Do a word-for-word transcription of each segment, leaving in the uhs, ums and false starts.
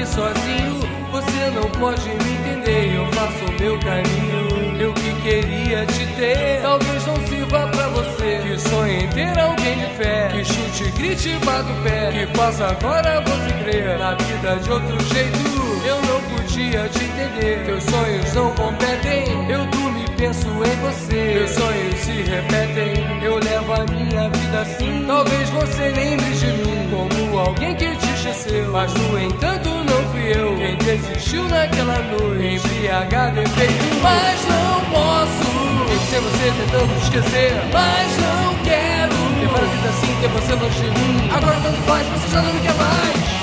sozinho, você não pode me entender. Eu faço o meu caminho, eu que queria te ter. Talvez não sirva pra você, que sonha em ter alguém de fé, que chute, grite, bata o pé, que faça agora você crer na vida de outro jeito. Eu não podia te entender, teus sonhos não competem. Eu durmo e penso em você, meus sonhos se repetem. Eu levo a minha vida assim, talvez você lembre de mim como alguém que te esqueceu, mas no entanto não fui eu quem desistiu naquela noite, embriagado e feito. Mas não posso ser você tentando te esquecer, mas não quero levar a vida assim, ter você longe de mim. Agora tanto faz, você já não me quer mais.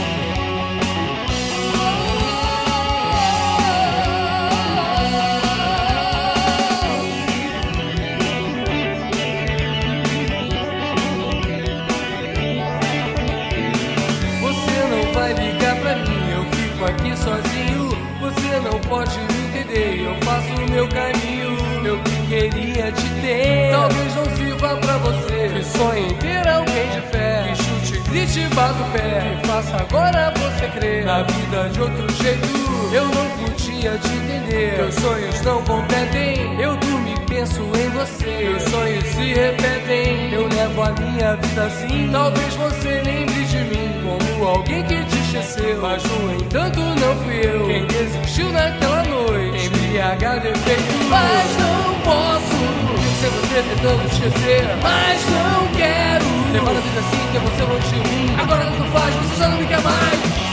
Aqui sozinho, você não pode me entender. Eu faço o meu caminho, eu que queria te ter. Talvez não sirva pra você, que sonha em ter alguém de fé, que chute, grite, bata o pé, que faça agora você crer na vida de outro jeito. Eu não podia te entender, teus sonhos não competem. Eu durmo e penso em você, meus sonhos se repetem. Eu levo a minha vida assim, talvez você lembre de mim como alguém que te esqueceu, mas no entanto não fui eu quem desistiu naquela noite, embriagado e feito. Mas não posso ser você tentando te esquecer, mas não quero levar a vida assim, que é você longe de mim. Agora tanto faz, você já não me quer mais.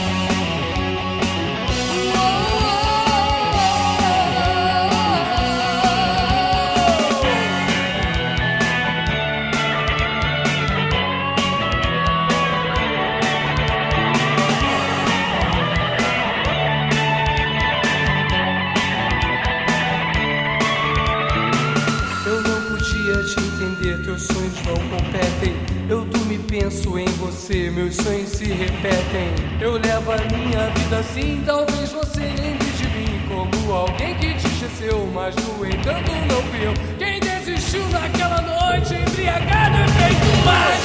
Te entender, teus sonhos não competem. Eu durmo e penso em você, meus sonhos se repetem. Eu levo a minha vida assim, talvez você lembre de mim como alguém que te esqueceu, mas no entanto não fui eu quem desistiu naquela noite, embriagado e feito mais.